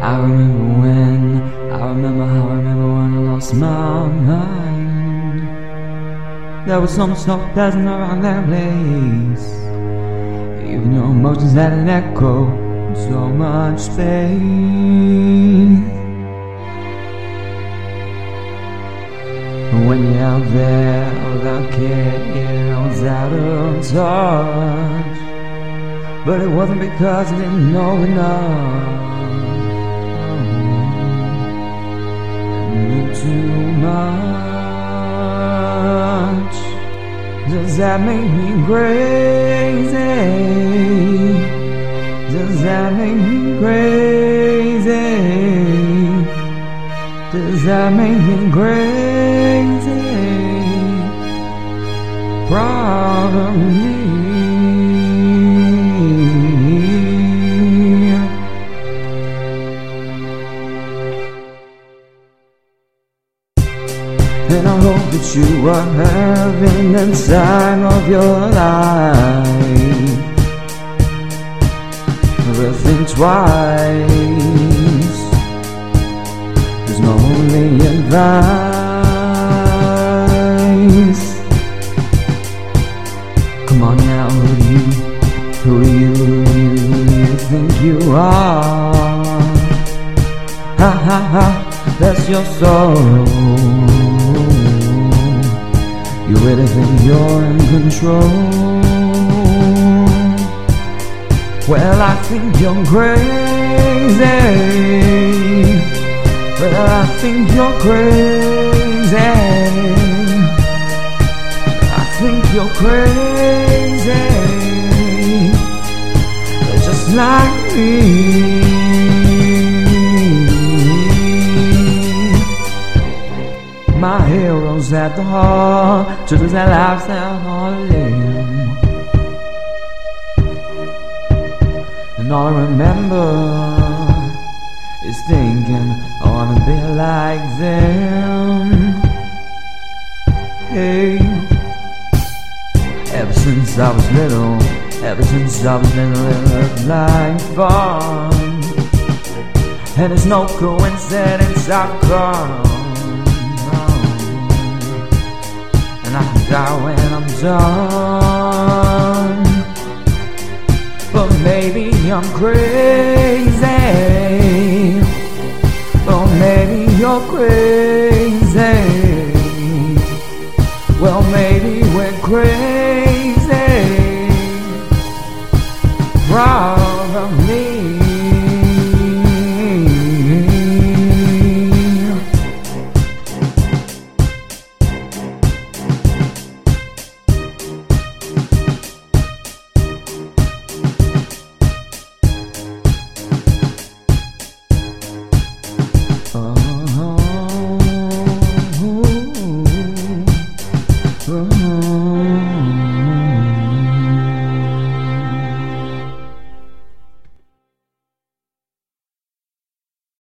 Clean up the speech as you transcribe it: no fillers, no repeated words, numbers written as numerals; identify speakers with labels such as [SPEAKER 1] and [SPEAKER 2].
[SPEAKER 1] I remember when I lost my mind. There was so much snow dancing around that place. Even your emotions had an echo in so much space. When you're out there without care, I was out of touch. But it wasn't because I didn't know enough. I knew too much. Does that make me crazy? Does that make me crazy? Does that make me crazy? Probably. And I hope that you are having the time of your life. Never think twice. There's no only advice. Come on now, who do you think you are? Ha ha ha, that's your soul. You really think you're in control? Well, I think you're crazy. Well, I think you're crazy. I think you're crazy, just like me. My heroes at the heart, children's that lifestyle hard to live. And all I remember is thinking I wanna be like them. Hey, ever since I was little, it looked like fun. And it's no coincidence I've come. And I can die when I'm done. But maybe I'm crazy. Well, maybe you're crazy. Well, maybe we're crazy. Probably. Oh.